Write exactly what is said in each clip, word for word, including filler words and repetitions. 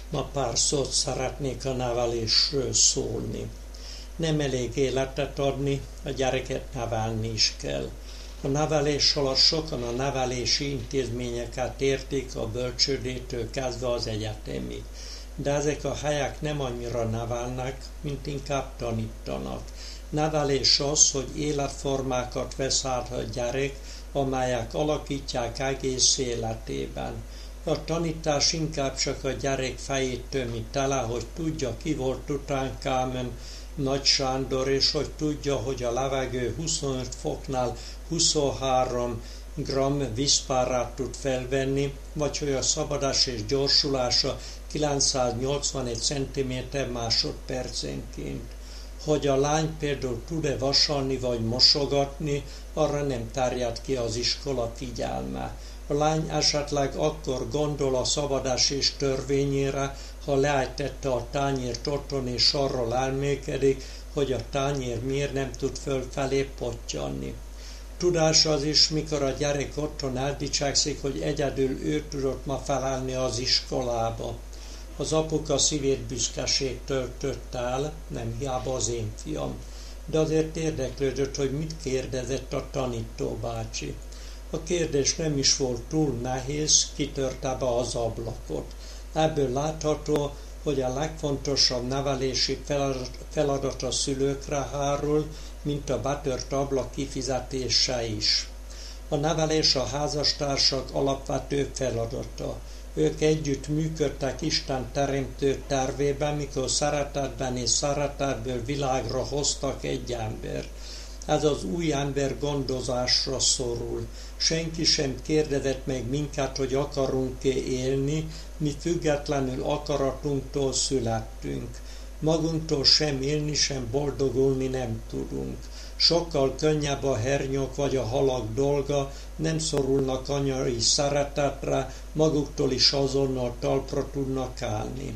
Ma pár szót szeretnék a nevelésről szólni. Nem elég életet adni, a gyereket nevelni is kell. A nevelés alatt sokan a nevelési intézményeket értik a bölcsődétől kezdve az egyetemig. De ezek a helyek nem annyira nevelnek, mint inkább tanítanak. Nevelés az, hogy életformákat vesz át a gyerek, amelyek alakítják egész életében. A tanítás inkább csak a gyerek fejét tömi tele, hogy tudja, ki volt Tutankámen, Nagy Sándor, és hogy tudja, hogy a levegő huszonöt foknál huszonhárom gramm vízpárát tud felvenni, vagy hogy a szabadás gyorsulása kilencszáznyolcvanegy centiméter másodpercenként. Hogy a lány például tud-e vasalni vagy mosogatni, arra nem terjed ki az iskola figyelme. A lány esetleg akkor gondol a szabadesés törvényére, ha leejtette a tányért otthon és arról elmélkedik, hogy a tányér miért nem tud fölfelé pottyanni. Tudás az is, mikor a gyerek otthon eldicsekszik, hogy egyedül ő tudott ma felállni az iskolába. Az apuka szívét büszkeség töltött el, nem hiába az én fiam. De azért érdeklődött, hogy mit kérdezett a tanítóbácsi. A kérdés nem is volt túl nehéz, kitörte be az ablakot. Ebből látható, hogy a legfontosabb nevelési feladat, feladat a szülőkre hárul, mint a betört ablak kifizetése is. A nevelés a házastársak alapvető feladata. Ők együtt működtek Isten teremtő tervében, mikor szeretetben és szeretetből világra hoztak egy embert. Ez az új ember gondozásra szorul. Senki sem kérdezett meg minket, hogy akarunk-e élni, mi függetlenül akaratunktól születtünk. Magunktól sem élni, sem boldogulni nem tudunk. Sokkal könnyebb a hernyók vagy a halak dolga, nem szorulnak anyai szeretetre, maguktól is azonnal talpra tudnak állni.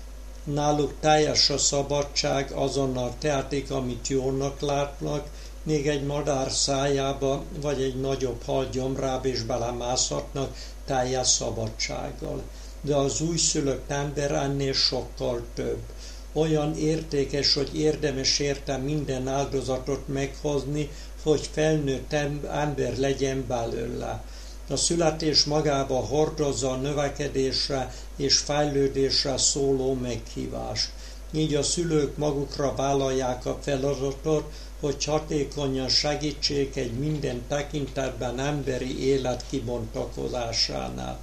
Náluk teljes a szabadság, azonnal tehetik, amit jónak látnak, még egy madár szájába, vagy egy nagyobb hal gyomrába is belemászhatnak teljes szabadsággal. De az újszülött ember ennél sokkal több. Olyan értékes, hogy érdemes érte minden áldozatot meghozni, hogy felnőtt ember legyen belőle. A születés magába hordozza a növekedésre és fejlődésre szóló meghívást. Így a szülők magukra vállalják a feladatot, hogy hatékonyan segítsék egy minden tekintetben emberi élet kibontakozásánál.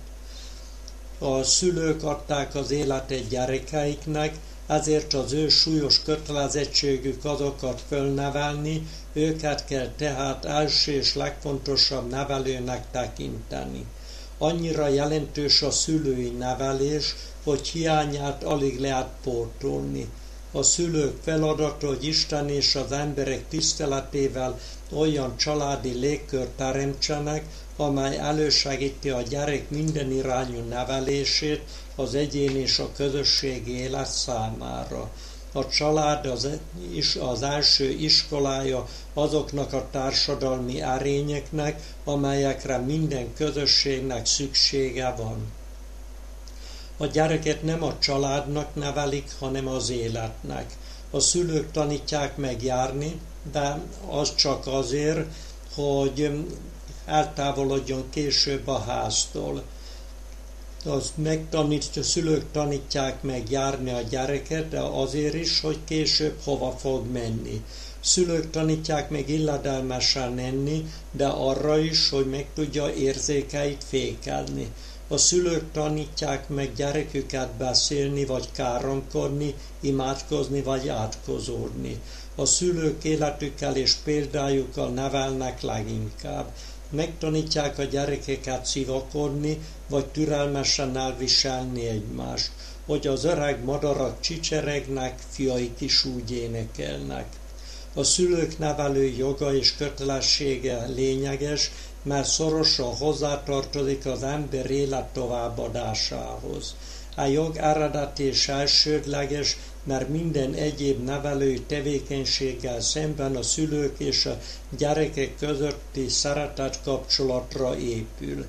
A szülők adták az életet gyerekeiknek, ezért az ő súlyos kötelezettségük azokat fölnevelni, őket kell tehát első és legfontosabb nevelőnek tekinteni. Annyira jelentős a szülői nevelés, hogy hiányát alig lehet pótolni. A szülők feladata, hogy Isten és az emberek tiszteletével olyan családi légkört teremtsenek, amely elősegíti a gyerek minden irányú nevelését az egyén és a közösségi élet számára. A család az, is az első iskolája azoknak a társadalmi erényeknek, amelyekre minden közösségnek szüksége van. A gyereket nem a családnak nevelik, hanem az életnek. A szülők tanítják meg járni, de az csak azért, hogy eltávolodjon később a háztól. Az megtanít, a szülők tanítják meg járni a gyereket, de azért is, hogy később hova fog menni. Szülők tanítják meg illedelmesen enni, de arra is, hogy meg tudja érzékeit fékezni. A szülők tanítják meg gyereküket beszélni, vagy káromkodni, imádkozni, vagy átkozódni. A szülők életükkel és példájukkal nevelnek leginkább. Megtanítják a gyerekeket szivakodni, vagy türelmesen elviselni egymást, hogy az öreg madarak csicseregnek, fiaik is úgy énekelnek. A szülők nevelő joga és kötelessége lényeges, mert szorosan hozzátartozik az ember élet továbbadásához. A jog eredeti és elsődleges, mert minden egyéb nevelői tevékenységgel szemben a szülők és a gyerekek közötti szeretet kapcsolatra épül.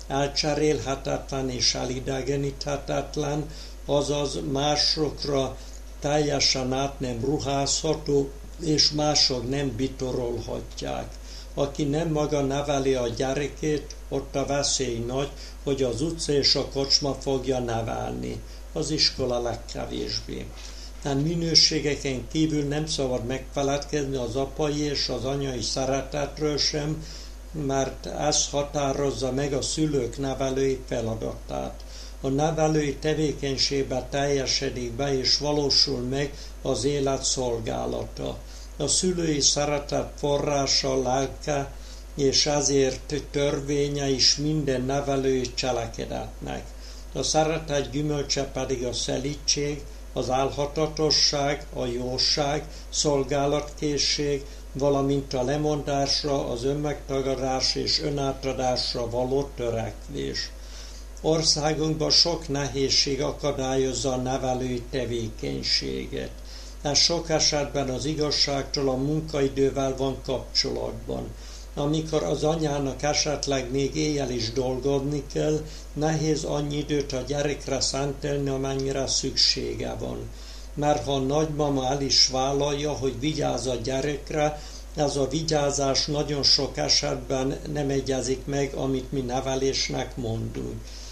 elcserélhetetlen és elidegeníthetetlen, azaz másokra teljesen át nem ruházható, és mások nem bitorolhatják. Aki nem maga neveli a gyerekét, ott a veszély nagy, hogy az utca és a kocsma fogja nevelni. Az iskola legkevésbé. A minőségeken kívül nem szabad megfeledkezni az apai és az anyai szeretetről sem, mert ez határozza meg a szülők nevelői feladatát. A nevelői tevékenységben teljesedik be és valósul meg az élet szolgálata. A szülői szeretet forrása, lelke, és ezért törvénye is minden nevelői cselekedetnek. A szeretet gyümölcse pedig a szelídség, az álhatatosság, a jóság, szolgálatkészség, valamint a lemondásra, az önmegtagadás és önátadásra való törekvés. Országunkban sok nehézség akadályozza a nevelői tevékenységet. Ez sok esetben az igazságtól, a munkaidővel van kapcsolatban. Amikor az anyának esetleg még éjjel is dolgozni kell, nehéz annyi időt a gyerekre szentelni, amennyire szüksége van. Mert ha a nagymama el is vállalja, hogy vigyáz a gyerekre, ez a vigyázás nagyon sok esetben nem egyezik meg, amit mi nevelésnek mondunk.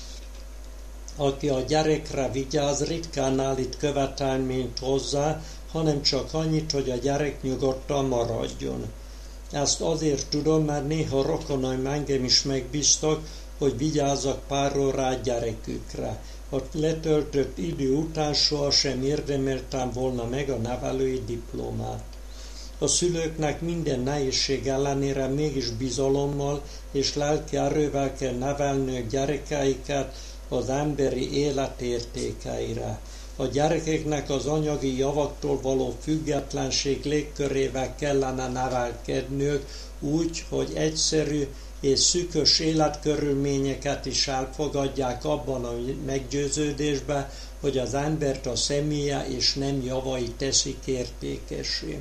Aki a gyerekre vigyáz, ritkán állít követelményt hozzá, hanem csak annyit, hogy a gyerek nyugodtan maradjon. Ezt azért tudom, mert néha rokonaim engem is megbíztak, hogy vigyázzak pár órát gyerekükre. A letöltött idő után sohasem érdemeltem volna meg a nevelői diplomát. A szülőknek minden nehézség ellenére mégis bizalommal és lelki erővel kell nevelniük gyerekeiket az emberi élet értékeire. A gyerekeknek az anyagi javaktól való függetlenség légkörével kellene nevelkedniük úgy, hogy egyszerű és szűkös életkörülményeket is elfogadják abban a meggyőződésben, hogy az embert a személye és nem javai teszik értékessé.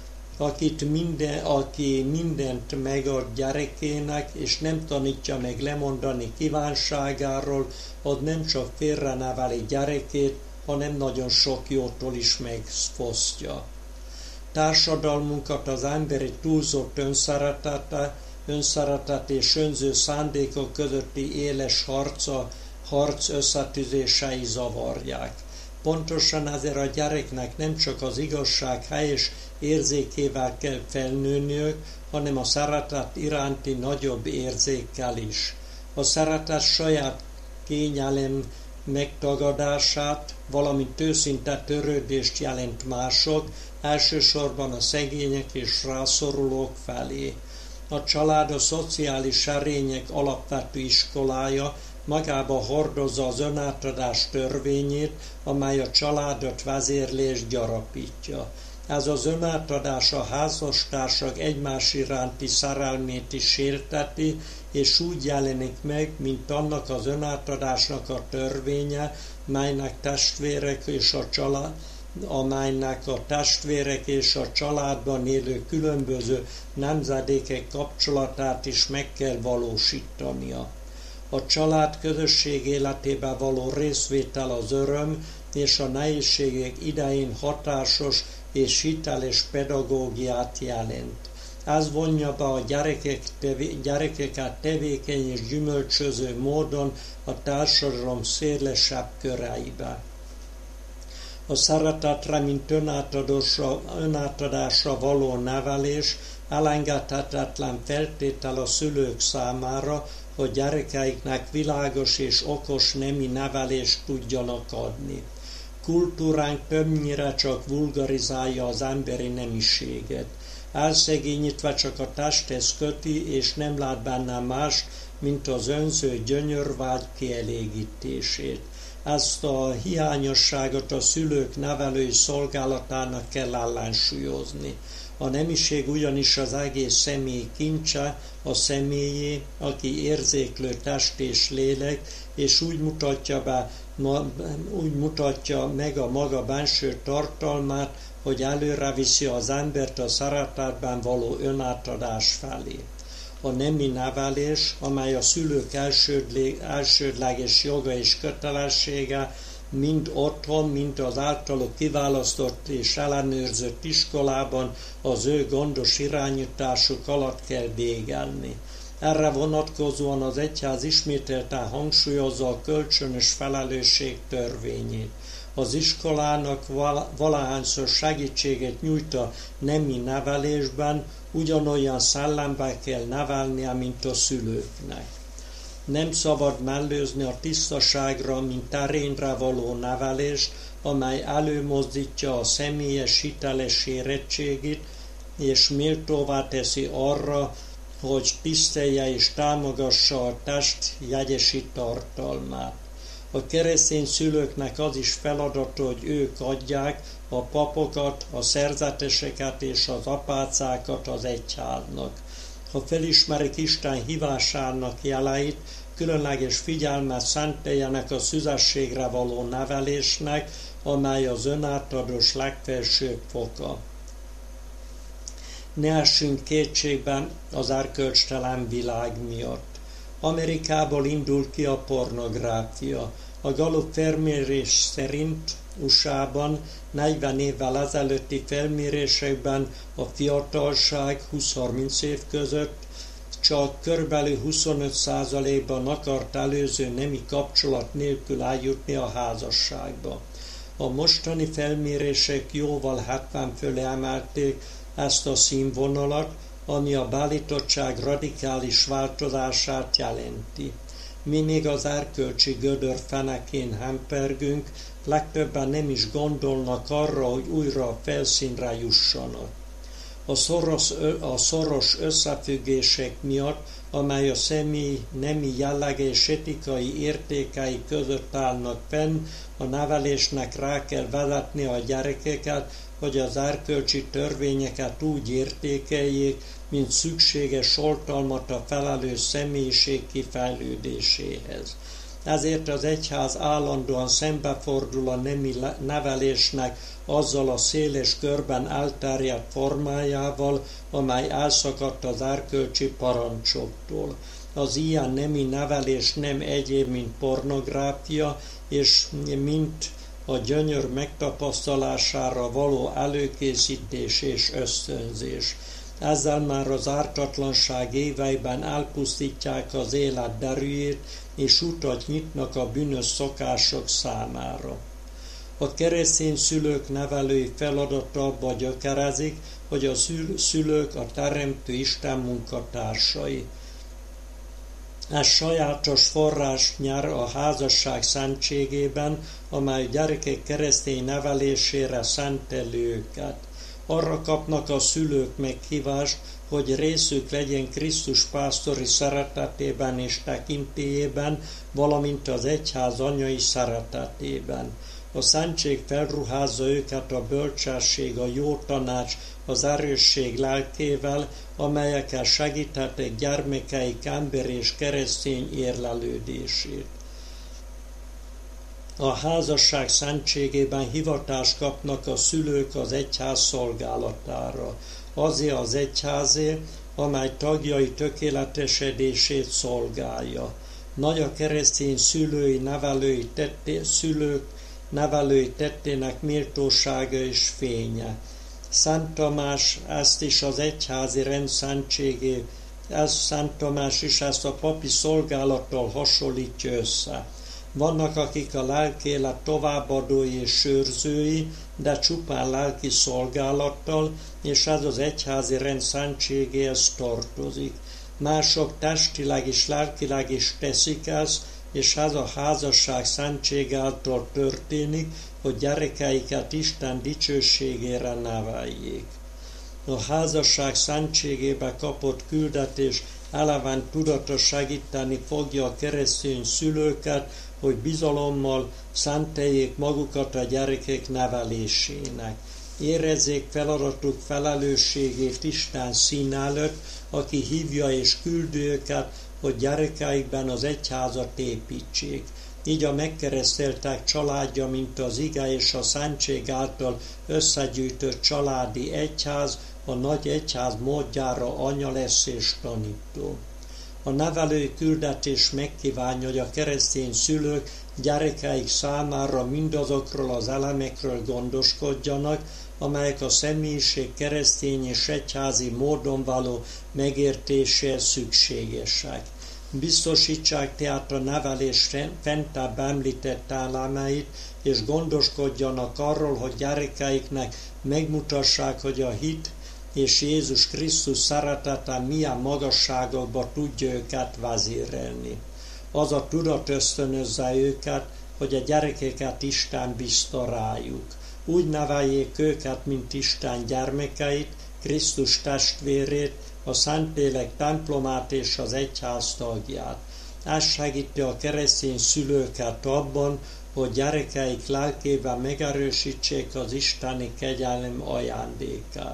Akit minden, aki mindent megad gyerekének, és nem tanítja meg lemondani kívánságáról, az nem csak félreneveli gyerekét, hanem nagyon sok jótól is megfosztja. Társadalmunkat az emberi túlzott önszeretete, önszeretet és önző szándékok közötti éles harca, harc összetűzései zavarják. Pontosan ezért a gyereknek nem csak az igazság helyes érzékével kell felnőniük, hanem a szeretet iránti nagyobb érzékkel is. A szeretet saját kényelem megtagadását, valamint őszinte törődést jelent mások, elsősorban a szegények és rászorulók felé. A család a szociális erények alapvető iskolája, magába hordozza az önátadás törvényét, amely a családot vezérli és gyarapítja. Ez az önátadás a házastársak egymás iránti szerelmét is sérteti, és úgy jelenik meg, mint annak az önátadásnak a törvénye, melynek testvérek és a család, amelynek a testvérek és a családban élő különböző nemzedékek kapcsolatát is meg kell valósítania. A család közösség életében való részvétel az öröm és a nehézségek idején hatásos és hiteles pedagógiát jelent. Ez vonja be a gyerekek tevé, gyerekeket tevékeny és gyümölcsöző módon a társadalom szélesebb köreibe. A szeretetre, mint önátadásra, önátadásra való nevelés elengedhetetlen feltétel a szülők számára, hogy gyerekeiknek világos és okos nemi nevelést tudjanak adni. Kultúránk többnyire csak vulgarizálja az emberi nemiséget. Elszegényítve csak a testhez köti, és nem lát benne más, mint az önző gyönyörvágy kielégítését. Ezt a hiányosságot a szülők nevelői szolgálatának kell ellensúlyozni. A nemiség ugyanis az egész személy kincse, a személyé, aki érzéklő test és lélek, és úgy mutatja, be, úgy mutatja meg a maga benső tartalmát, hogy előre viszi az embert a szeretetben való önátadás felé. A nemi nevelés, amely a szülők elsődleges joga és kötelessége, mind otthon, mind az általuk kiválasztott és ellenőrzött iskolában az ő gondos irányításuk alatt kell végelni. Erre vonatkozóan az egyház ismételten hangsúlyozza a kölcsönös felelősség törvényét. Az iskolának valahányszor segítséget nyújt a nemi nevelésben, ugyanolyan szellemben kell nevelnie, mint a szülőknek. Nem szabad mellőzni a tisztaságra, mint terényre való nevelést, amely előmozdítja a személyes hiteles érettségét, és méltóvá teszi arra, hogy tisztelje és támogassa a test jegyesi tartalmát. A keresztény szülőknek az is feladata, hogy ők adják a papokat, a szerzeteseket és az apácákat az egyháznak. Ha felismerik Isten hívásának jeleit, különleges figyelmet szenteljenek a szüzességre való nevelésnek, amely az önátadós legfelsőbb foka. Ne essünk kétségben az erkölcstelen világ miatt. Amerikából indul ki a pornográfia. A Gallup felmérés szerint u es á-ban negyven évvel ezelőtti felmérésekben a fiatalság húsz-harminc év között csak körülbelül huszonöt százalékban akart előző nemi kapcsolat nélkül eljutni a házasságba. A mostani felmérések jóval hetven fölé emelték ezt a színvonalat, ami a beállítottság radikális változását jelenti. Mi még az erkölcsi gödör fenekén hempergünk, legtöbben nem is gondolnak arra, hogy újra a felszínre jussanak. A szoros, a szoros összefüggések miatt, amely a személy nemi jellege és etikai értékei között állnak fenn, a nevelésnek rá kell vezetni a gyerekeket, hogy az erkölcsi törvényeket úgy értékeljék, mint szükséges oltalmat a felelős személyiség kifejlődéséhez. Ezért az egyház állandóan szembefordul a nemi nevelésnek azzal a széles körben elterjedt formájával, amely elszakadt az erkölcsi parancsoktól. Az ilyen nemi nevelés nem egyéb, mint pornográfia, és mint a gyönyör megtapasztalására való előkészítés és ösztönzés. Ezzel már az ártatlanság éveiben elpusztítják az élet derűjét, és utat nyitnak a bűnös szokások számára. A keresztény szülők nevelői feladata abba gyökerezik, hogy a szülők a Teremtő Isten munkatársai. Ez sajátos forrást nyer a házasság szentségében, amely gyerekek keresztény nevelésére szenteli őket. Arra kapnak a szülők meghívást, hogy részük legyen Krisztus pásztori szeretetében és tekintélyében, valamint az egyház anyai szeretetében. A szentség felruházza őket a bölcsesség, a jó tanács, az erősség lelkével, amelyekkel segíthetik gyermekeik ember és keresztény érlelődését. A házasság szentségében hivatást kapnak a szülők az egyház szolgálatára. Azért az egyházé, amely tagjai tökéletesedését szolgálja. Nagy a keresztény szülői, nevelői tetté, szülők nevelői tettének méltósága és fénye. Szent Tamás ezt is az egyházi rend szentségé, ez Szent Tamás is ezt a papi szolgálattal hasonlítja össze. Vannak, akik a lelkélet továbbadói és őrzői, de csupán lelki szolgálattal, és ez az egyházi rend szentségéhez tartozik. Mások testileg és lelkileg is teszik ezt, és ez a házasság szentség által történik, hogy gyerekeiket Isten dicsőségére neveljék. A házasság szentségébe kapott küldetés eleven tudatos segíteni fogja a keresztény szülőket, hogy bizalommal szenteljék magukat a gyerekek nevelésének. Érezzék feladatuk felelősségét Isten szín előtt, aki hívja és küldi őket, hogy gyerekeikben az egyházat építsék. Így a megkereszteltek családja, mint az ige és a szentség által összegyűjtött családi egyház, a nagy egyház módjára anya lesz és tanító. A nevelői küldetés megkívánja, hogy a keresztény szülők gyerekeik számára mindazokról az elemekről gondoskodjanak, amelyek a személyiség keresztény és egyházi módon való megértéséhez szükségesek. Biztosítsák tehát a nevelés fentebb említett elemeit, és gondoskodjanak arról, hogy gyerekeiknek megmutassák, hogy a hit és Jézus Krisztus szeretete milyen magasságokba tudja őket vezérelni. Az a tudat ösztönözze őket, hogy a gyerekeket Isten bízta rájuk. Úgy neveljék őket, mint Isten gyermekeit, Krisztus testvérét, a Szentlélek templomát és az egyház tagját. Ez segíti a keresztény szülőket abban, hogy gyerekeik lelkében megerősítsék az isteni kegyelem ajándékát.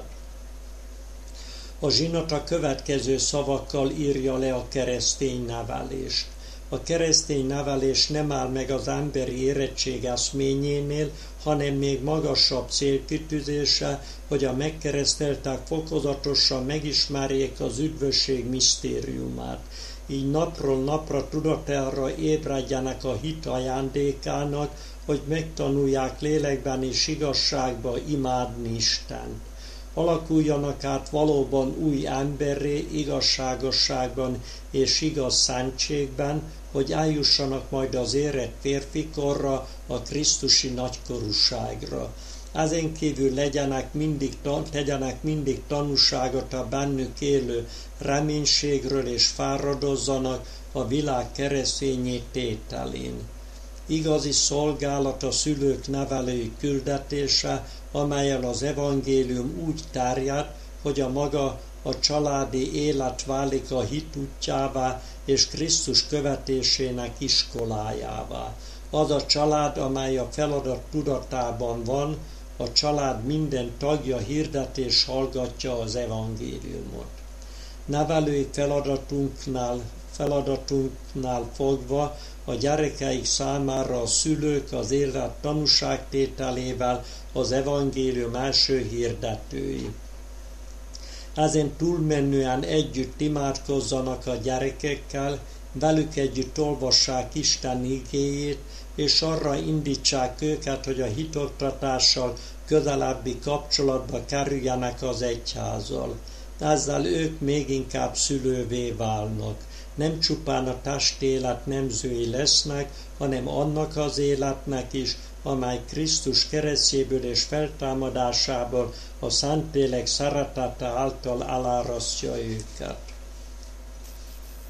A zsinat a következő szavakkal írja le a keresztény nevelést. A keresztény nevelés nem áll meg az emberi érettség eszményénél, hanem még magasabb célkitűzése, hogy a megkereszteltek fokozatosan megismerjék az üdvösség misztériumát. Így napról napra tudatára ébredjenek a hit ajándékának, hogy megtanulják lélekben és igazságban imádni Istent. Alakuljanak át valóban új emberré, igazságosságban és igaz szentségben, hogy eljussanak majd az érett férfikorra, a krisztusi nagykorúságra. Ezen kívül legyenek mindig, tegyenek mindig tanúságot a bennük élő reménységről, és fáradozzanak a világ keresztényé tételén. Igazi szolgálat a szülők nevelői küldetése, amellyel az evangélium úgy terjed, hogy a maga a családi élet válik a hit útjává és Krisztus követésének iskolájává. Az a család, amely a feladat tudatában van, a család minden tagja hirdet és hallgatja az evangéliumot. Nevelői feladatunknál, feladatunknál fogva a gyerekeik számára a szülők az élet tanúságtételével az evangélium első hirdetői. Ezen túlmenően együtt imádkozzanak a gyerekekkel, velük együtt olvassák Isten igéjét, és arra indítsák őket, hogy a hitoktatással közelebbi kapcsolatba kerüljenek az egyházzal. Ezzel ők még inkább szülővé válnak. Nem csupán a testélet nemzői lesznek, hanem annak az életnek is, amely Krisztus keresztjéből és feltámadásából a Szentlélek szeretete által elárasztja őket.